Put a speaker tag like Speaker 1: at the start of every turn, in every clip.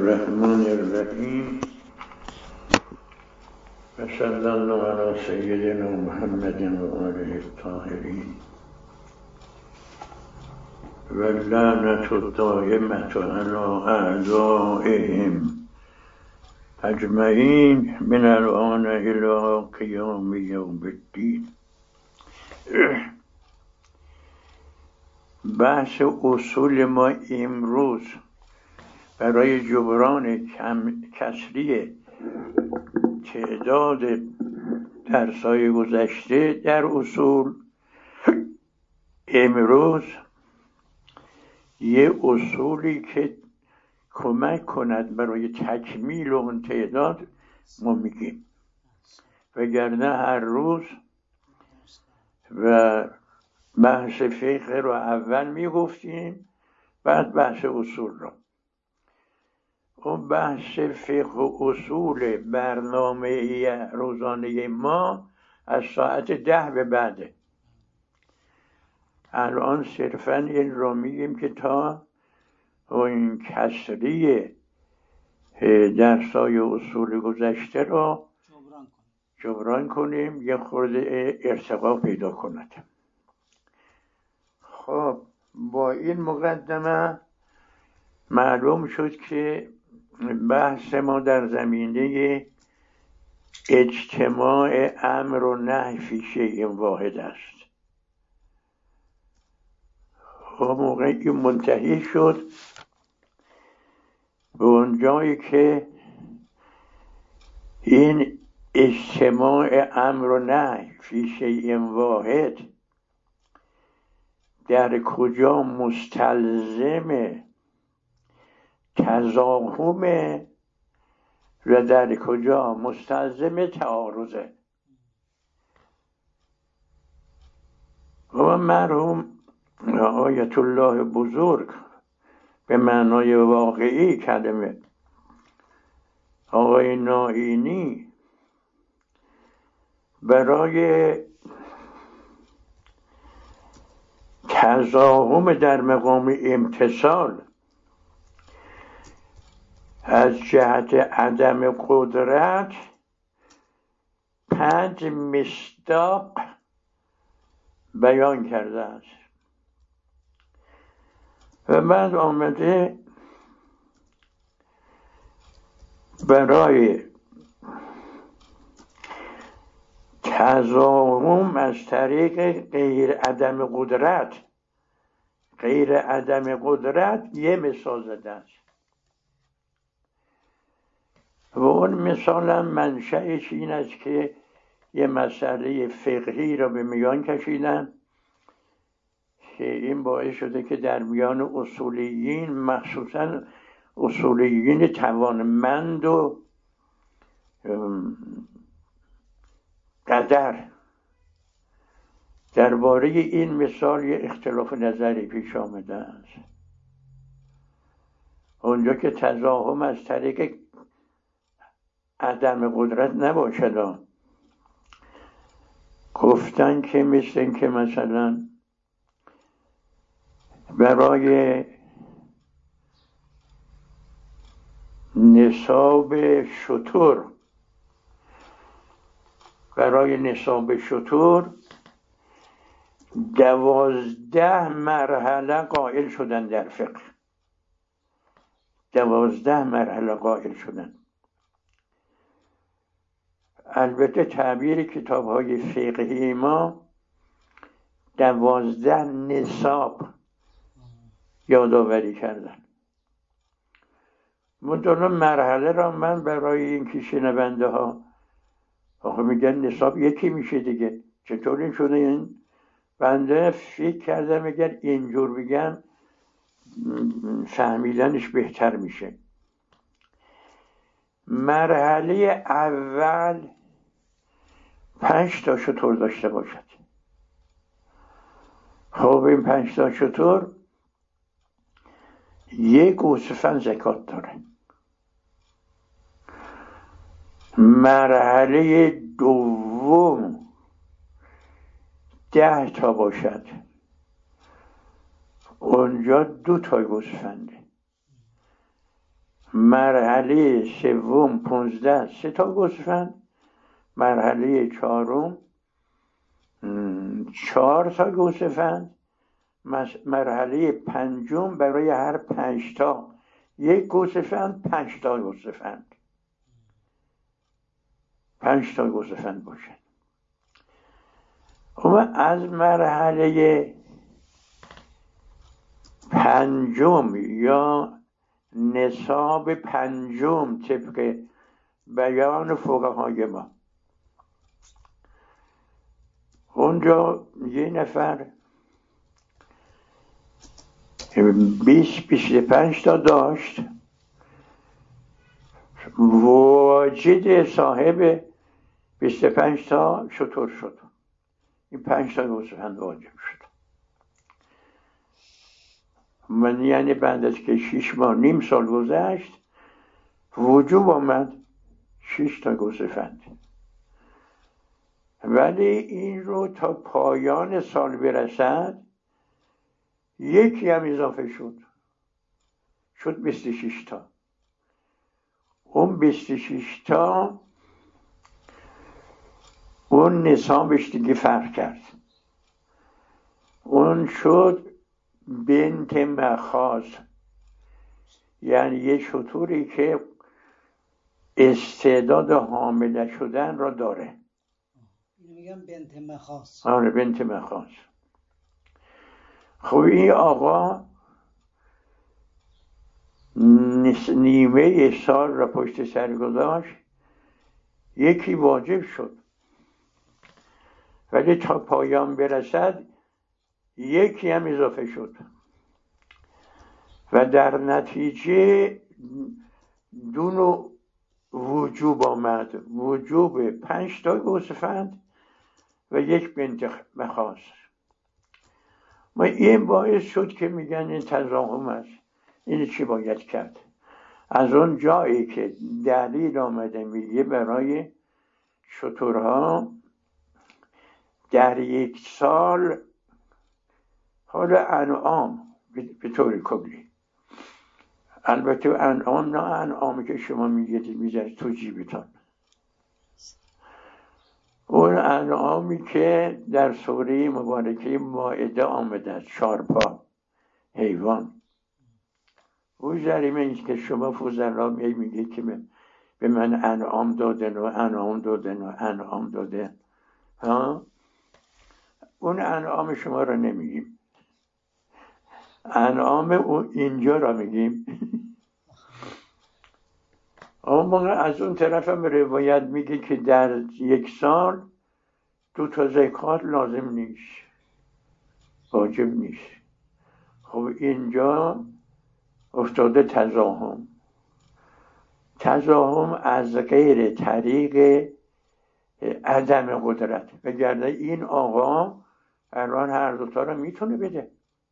Speaker 1: الرحمن الرحیم و صلی الله علی سیدنا محمد و آله الطاهرین و لعنت الدائمة علی اعدائهم اجمعین من الآن الی قیام یوم الدین. بحث اصول ما امروز برای جبران کسری تعداد درس‌های گذشته در اصول، امروز یه اصولی که کمک کند برای تکمیل اون تعداد ما میگیم، وگرنه هر روز و بحث فقه رو اول میگفتیم بعد بحث اصول رو. اون بحث فقه و اصول برنامه روزانه ما از ساعت 10 به بعده. الان صرفا این رو میگیم که تا این کسری درسای اصول گذشته رو جبران کنیم، یه خورده ارتقا پیدا کند. خب با این مقدمه معلوم شد که بحث ما در زمینه اجتماع امر و نهی فی شیء واحد است. خب موقعی که منتهی شد به اون جایی که این اجتماع امر و نهی فی شیء واحد در کجا مستلزم تزاحمه و در کجا مستلزم تعارضه. و مرحوم آیت الله بزرگ به معنای واقعی کلمه، آقای نائینی، برای تزاحم در مقام امتصال از جهت عدم قدرت 5 مصداق بیان کرده است و بعد آمده برای تزاحم از طریق غیر عدم قدرت یه مثال زده است و اون مثال هم منشأش این است که یه مسئله فقهی را به میان کشیدن که این باعث شده که در میان اصولیین، مخصوصا اصولیین توانمند و قدر، درباره این مثال یه اختلاف نظری پیش آمده است. اونجا که تزاحم از طریق عدم قدرت نباشد، گفتن که مثل این که مثلا برای نصاب شتر 12 مرحله قائل شدن در فقه. 12 مرحله قائل شدن. البته تعبیر کتاب‌های فقهی ما 12 نصاب یادآوری کردن. منتها مرحله را من برای این که شنونده ها آخه میگن نصاب یکی میشه دیگه، چطور این شده؟ این بنده فکر کردم اگر اینجور بگم فهمیدنش بهتر میشه. مرحله اول 5 تا شتر داشته باشد. خب این 5 تا شتر یک گوسفند زکات داره. مرحله دوم 10 تا باشد، اونجا 2 تا گوسفنده. مرحله سوم 15 3 تا گوسفند، مرحله چهارم 4 تا گوسفند، مرحله پنجم برای هر 5 تا یک گوسفند 5 تا گوسفند 5 تا گوسفند باشن. و از مرحله پنجم یا نصاب پنجم طبق بیان فقهای ما، اونجا یه نفر 20-25 تا داشت، واجد صاحب 25 تا شتر شد، این 5 تا گوسفند واجب شد. من یعنی بعد از که 6 ماه نیم سال گذشت وجوب آمد 6 تا گوسفند، ولی این رو تا پایان سال برسد یکی هم اضافه شد 26 تا. اون 26 تا اون نصابش دیگه فرق کرد، اون شد بنت مخاض، یعنی یه شتوری که استعداد حامله شدن را داره.
Speaker 2: میگم بنت مخاض.
Speaker 1: آره بنت مخاض. خب این آقا نیمه سال را پشت سر گذاشت، یکی واجب شد، ولی تا پایان برسد یکی هم اضافه شد و در نتیجه دو نوع وجوب آمد، وجوب 5 تا گوسفند و یک بنت مخاض. ما این باعث شد که میگن این تضاهم است، این چی باید کرد؟ از اون جایی که دلیل آمده میگه برای شترها در یک سال، حالا انعام به طور کلی، البته انعام نه انعامی که شما میگید میذارید تو جیبتان، اون انعامی که در سوره مبارکه مائده آمده است، 4 پا حیوان. اون جریمه ایست که شما فضلا میگید که به من انعام دادن و انعام دادن و انعام دادن، ها اون انعام شما را نمیگیم، انعام اون اینجا را میگیم. اما از اون طرف هم روایت میگه که در یک سال 2 تا زکات لازم نیست، واجب نیست. خب اینجا افتاده تضاهم از غیر طریق عدم قدرت، وگرنه این آقا الان هر دوتا رو میتونه بده،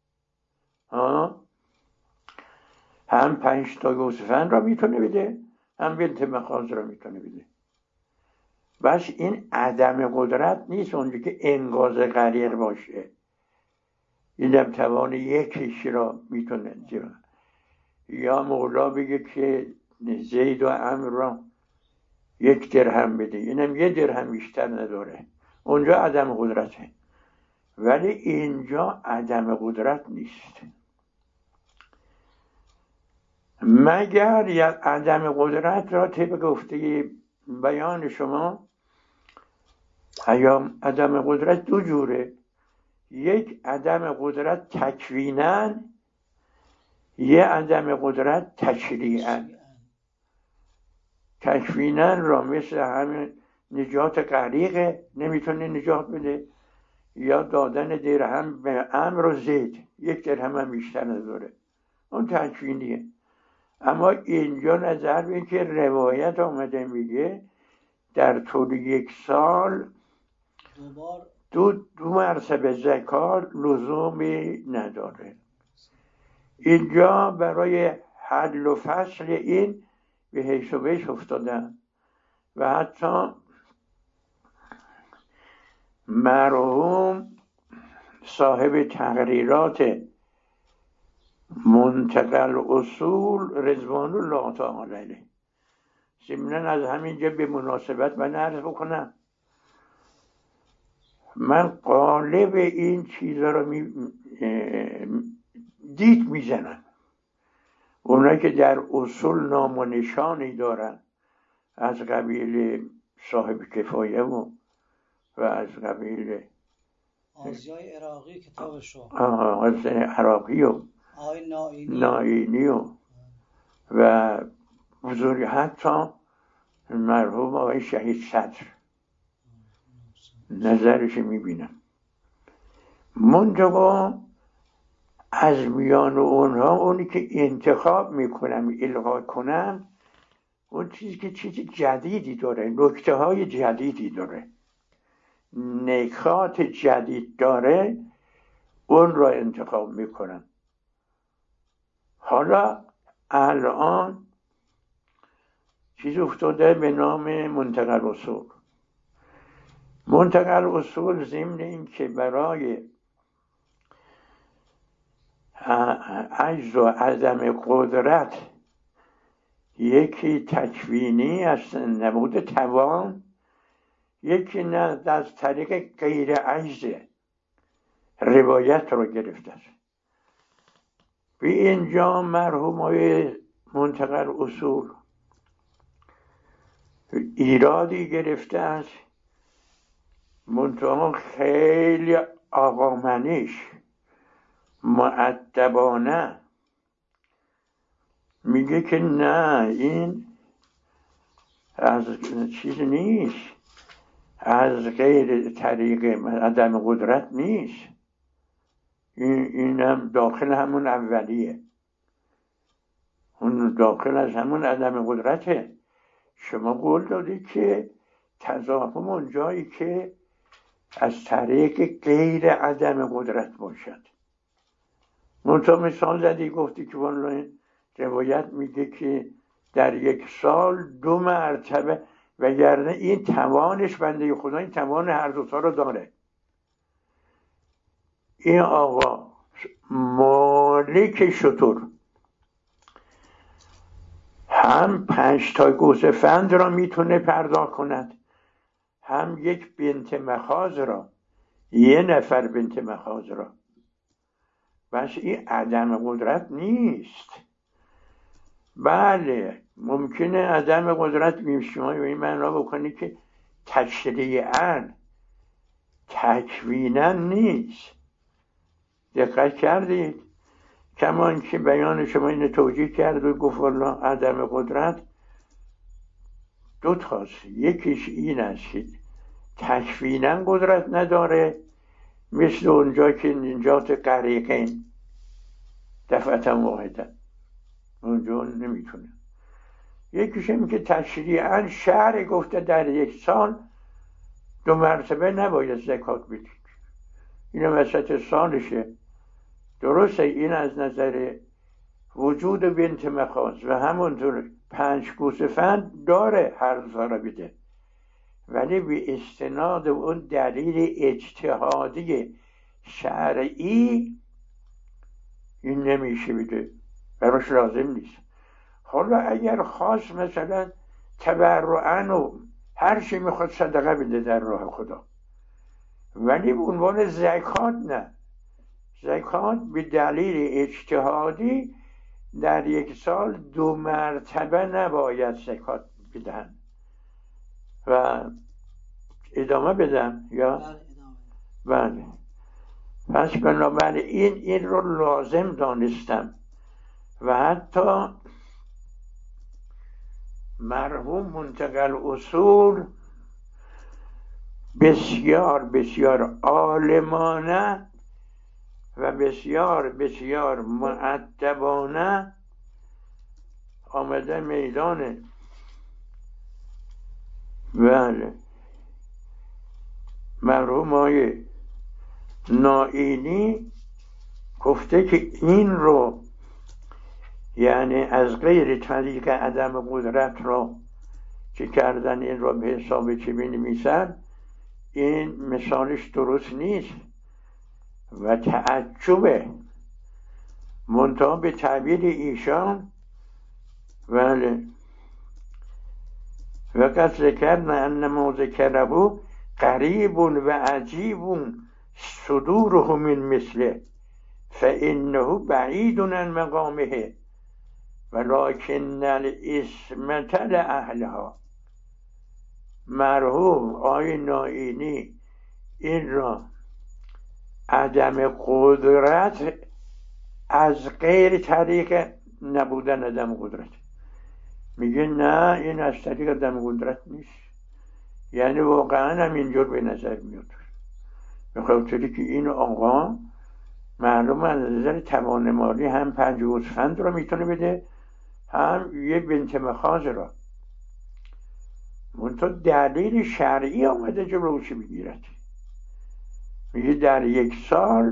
Speaker 1: هم 5 تا گوسفند را میتونه بده، هم بنت مخاض را میتونه بده. بس این عدم قدرت نیست اونجا که انقاذ غریق باشه، اینم توان یکیش را میتونه. یا مولا بگه که زید و عمرو را 1 درهم بده، اینم 1 درهم بیشتر نداره، اونجا عدم قدرته. ولی اینجا عدم قدرت نیست، مگر یک عدم قدرت را طبق گفته بیان شما. ایام عدم قدرت 2 جوره، یک عدم قدرت تکویناً، یه عدم قدرت تشریعاً. تکویناً را مثل همین نجات غریق نمیتونه نجات بده، یا دادن درهم به عمرو و زید، 1 درهم هم بیشتر نداره، اون تکوینیه. اما اینجا نظر به که روایت آمده میگه در طول 1 سال دو مرتبه زکات لزومی نداره. اینجا برای حل و فصل این به حیث و بیش افتادن و حتی مرحوم صاحب تقریرات منتقل اصول رضوان الله تعالی علیه. ضمناً از همینجا به مناسبت من عرض بکنم، من قالب این چیزا رو دید میزنم. اونایی که در اصول نام و نشانی دارن از قبیل صاحب کفایه و از قبیل
Speaker 2: آزیای عراقی کتابشو،
Speaker 1: از عراقی و
Speaker 2: آقای
Speaker 1: نائینی و بزرگ، حتی مرحوم آقای شهید صدر نظرش میبینم. منتها از میان اونها اونی که انتخاب میکنم القا کنم، اون چیزی که چیز جدیدی داره، نکته های جدیدی داره، نکات جدید داره، اون را انتخاب میکنم. حالا الان چیز افتاده به نام منتقل اصول. منتقل اصول ضمن این که برای عجز و عدم قدرت، یکی تکوینی از نبود توان، یکی نه از طریق غیر عجز روایت رو گرفته است. به اینجا مرحوم های منتقل اصول ایرادی گرفته است، منتها خیلی آقامنیش مؤدبانه میگه که نه، این از چیز نیست، از غیر طریق عدم قدرت نیست، این هم داخل همون اولیه، اون داخل از همون عدم قدرته. شما قول دادی که تضافم اون جایی که از طریق غیر عدم قدرت باشد. منطقه مثال زدی، گفتی که والله روایت میگه که در یک سال 2 مرتبه، وگرنه این توانش، بنده خدا این توان هر دوتا رو داره. این آقا مالک شتر هم 5 تا گوسفند را میتونه پرداخت کند، هم یک بنت مخاض را، 1 نفر بنت مخاض را. بس این عدم قدرت نیست. بله ممکنه عدم قدرت شما به این معنا بکنی که تشریعاً تکویناً نیست. دقت کردید؟ کمان که بیان شما اینو توجیه کرد و گفت والله عدم قدرت 2 تاست، یکیش این است که تکویناً قدرت نداره، مثل اونجا که نجات غریقین دفعتا واحدا، اونجا نمیتونه. یکیش این که تشریعاً شرع گفته در یک سال 2 مرتبه نباید زکات بدید، این وسط سالشه. درسته این از نظر وجود بنت مخاض و همونطور 5 گوسفند داره هر سال بده، ولی به استناد اون دلیل اجتهادی شرعی این نمیشه بده، براش لازم نیست. حالا اگر خواست مثلا تبرعاً و هر چی میخواد صدقه بده در راه خدا، ولی به عنوان زکات نه. زکات به دلیل اجتهادی در یک سال 2 مرتبه نباید زکات بدن. و ادامه بدم یا؟ بله. پس بنابراین این رو لازم دانستم و حتی مرحوم منتقل اصول بسیار بسیار عالمانه و بسیار بسیار مؤدبانه آمده میدان. بله مرحوم آقای نائینی گفته که این رو یعنی از غیر طریق عدم قدرت را که کردن این را به حساب چی بنویسن، این مثالش درست نیست و تعجبه. منتها به تعبیر ایشان بله وقد ذکرنا ان ما ذکره قریب و عجیب صدوره من مثله فانه بعید عن مقامه ولکن العصمة لأهلها. مرحوم آقای نائینی این را عدم قدرت از غیر طریق نبودن عدم قدرت میگه، نه این از طریق عدم قدرت نیست، یعنی واقعا هم اینجور به نظر میاد، به خاطری که این آقا معلوم از نظر توان مالی هم 5 گوسفند رو میتونه بده، هم یه بنت مخاض را، منتها دلیل شرعی آمده جلوش میگیرد. میگه در 1 سال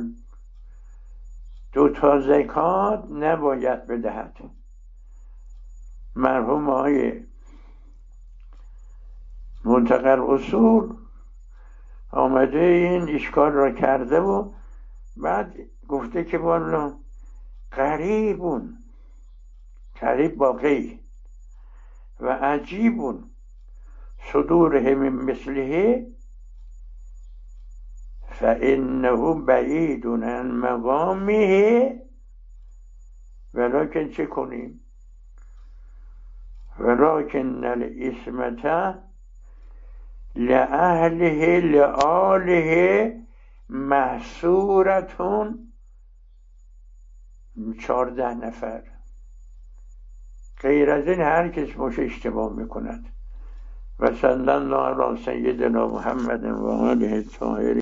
Speaker 1: 2 تا زکات نباید بدهد. مرحوم آقای منتقی الاصول آمده این اشکال را کرده و بعد گفته که والا قریبون، قریب باقی و عجیبون صدوره من مثله فانه بعید عن مقامه ولکن چه کنیم؟ ولکن العصمة لأهله لآله محصورتون 14 نفر، غیر از این هر کس باشه اشتباه میکند. و صلی الله علی سیدنا محمد و آله الطاهرین.